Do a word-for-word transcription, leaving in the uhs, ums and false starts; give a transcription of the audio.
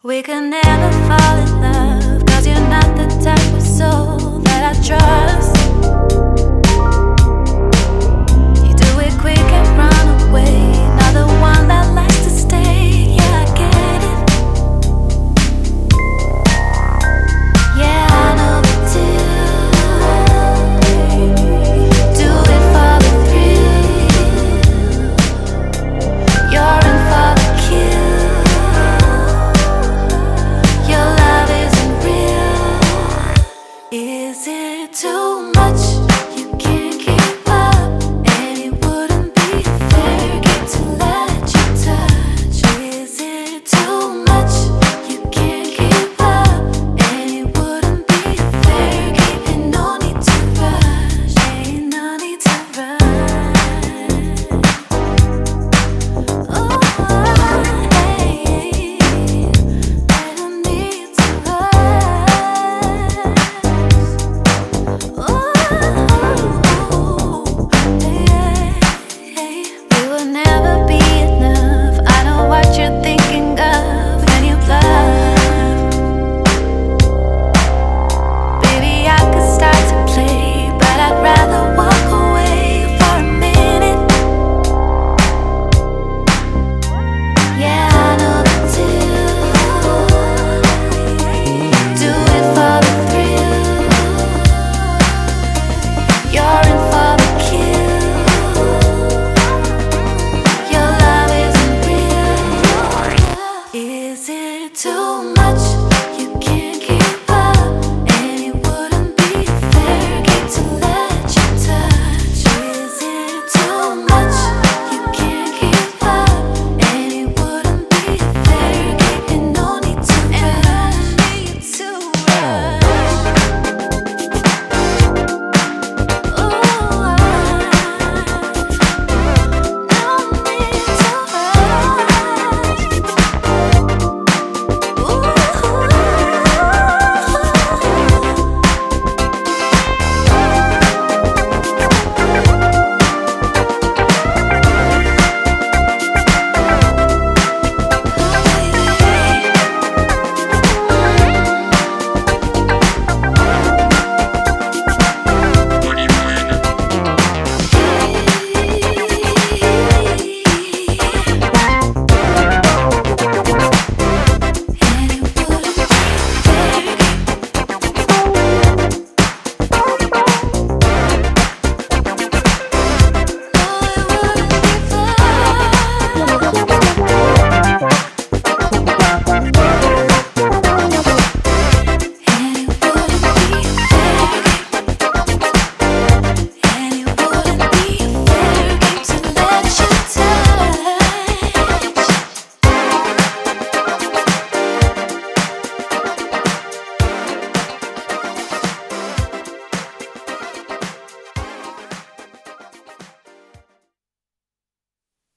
We could never fall in love, 'cause you're not the type of soul that I trust. You do it quick and run away, not the one that likes to stay. Yeah, I get it. Yeah, I know the deal. Do it for the thrill. You're in for the kill. Your love isn't real. Is it too much? You can't keep up, and it wouldn't be fair game to let you touch. Is it too much? You can't keep up, and it wouldn't be fair game. Ain't no need to rush, ain't no need to rush. Oh, hey, ain't no need to rush. Oh, hey, we will never be enough. I know what you're thinking of when you bluff. Baby, I could start to play, but I'd rather walk away for a minute. Yeah, I know the deal. Do it for the thrill. You're in for the kill. Your love isn't real. Is it too much?